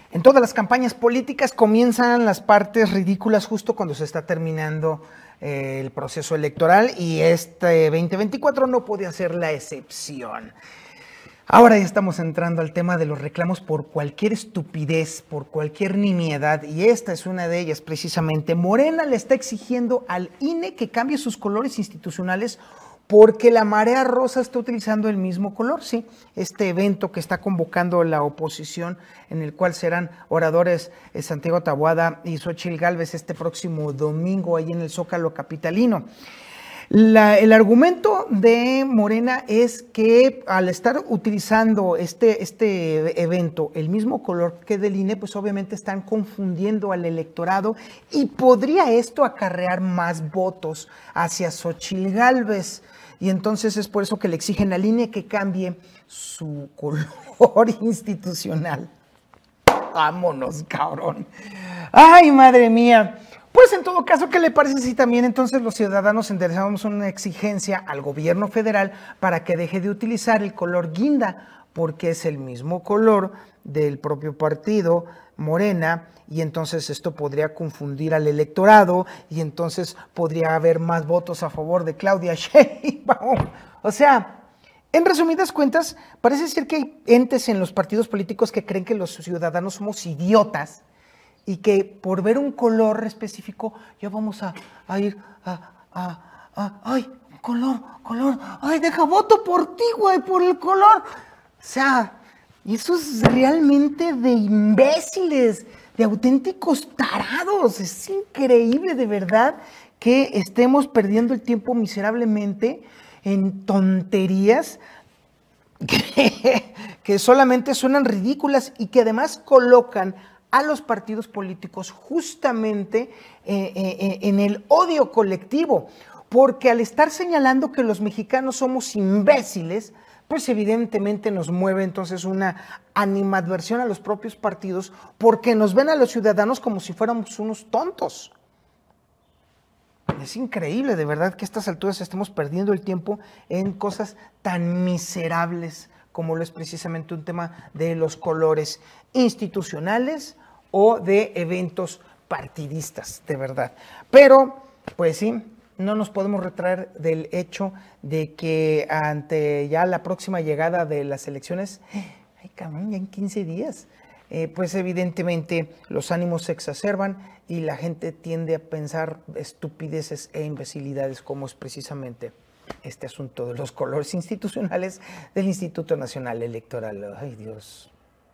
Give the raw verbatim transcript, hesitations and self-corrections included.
En todas las campañas políticas comienzan las partes ridículas justo cuando se está terminando eh, el proceso electoral y este veinte veinticuatro no podía ser la excepción. Ahora ya estamos entrando al tema de los reclamos por cualquier estupidez, por cualquier nimiedad, y esta es una de ellas precisamente. Morena le está exigiendo al I N E que cambie sus colores institucionales porque la marea rosa está utilizando el mismo color, sí. Este evento que está convocando la oposición, en el cual serán oradores eh, Santiago Taboada y Xóchitl Gálvez este próximo domingo ahí en el Zócalo capitalino. La, el argumento de Morena es que al estar utilizando este, este evento el mismo color que del I N E, pues obviamente están confundiendo al electorado y podría esto acarrear más votos hacia Xóchitl Gálvez. Y entonces es por eso que le exigen al I N E que cambie su color institucional. Vámonos, cabrón. Ay, madre mía. Pues en todo caso, ¿qué le parece si también entonces los ciudadanos enderezamos una exigencia al gobierno federal para que deje de utilizar el color guinda? Porque es el mismo color del propio partido Morena, y entonces esto podría confundir al electorado y entonces podría haber más votos a favor de Claudia Sheinbaum. O sea, en resumidas cuentas, parece ser que hay entes en los partidos políticos que creen que los ciudadanos somos idiotas y que por ver un color específico ya vamos a, a ir a, a, a, ay, color, color, ay, deja voto por ti, güey, por el color. O sea, eso es realmente de imbéciles, de auténticos tarados. Es increíble, de verdad, que estemos perdiendo el tiempo miserablemente en tonterías que, que solamente suenan ridículas y que además colocan a los partidos políticos justamente eh, eh, en el odio colectivo, porque al estar señalando que los mexicanos somos imbéciles, pues evidentemente nos mueve entonces una animadversión a los propios partidos, porque nos ven a los ciudadanos como si fuéramos unos tontos. Es increíble, de verdad, que a estas alturas estemos perdiendo el tiempo en cosas tan miserables como lo es precisamente un tema de los colores institucionales o de eventos partidistas, de verdad. Pero, pues sí, no nos podemos retraer del hecho de que ante ya la próxima llegada de las elecciones, ay cabrón, ya en quince días, eh, pues evidentemente los ánimos se exacerban y la gente tiende a pensar estupideces e imbecilidades como es precisamente este asunto de los colores institucionales del Instituto Nacional Electoral. Ay, Dios.